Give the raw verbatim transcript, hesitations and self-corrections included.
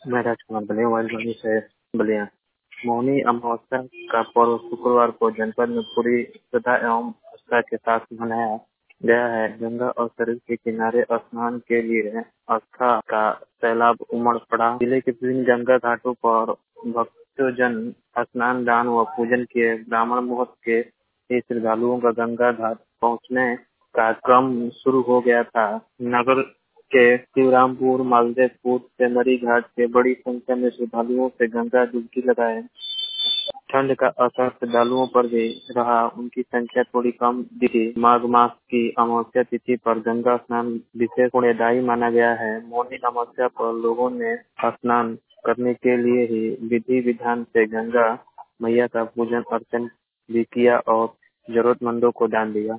मैं राजकुमार बलिया मोबाइल मंडी से बलिया। मौनी अमावस्या का पर्व शुक्रवार को जनपद में पूरी श्रद्धा एवं आस्था के साथ मनाया गया है। गंगा और सरित के किनारे स्नान के लिए आस्था का सैलाब उमड़ पड़ा। जिले के विभिन्न गंगा घाटों पर भक्तजन स्नान, दान व पूजन किए। ब्राह्मण मुहूर्त के ही श्रद्धालुओं का गंगा घाट पहुंचने का क्रम शुरू हो गया था। नगर के शिवरामपुर, मालदेवपुर, सेमरी घाट के बड़ी संख्या में श्रद्धालुओं से गंगा डुबकी लगाए। ठंड का असर श्रद्धालुओं पर भी रहा, उनकी संख्या थोड़ी कम दिखी। माघ मास की अमावस्या तिथि पर गंगा स्नान विशेष पुण्यदायी माना गया है। मौनी अमावस्या पर लोगों ने स्नान करने के लिए ही विधि विधान से गंगा मैया का पूजन अर्चन भी किया और जरूरतमंदों को दान दिया।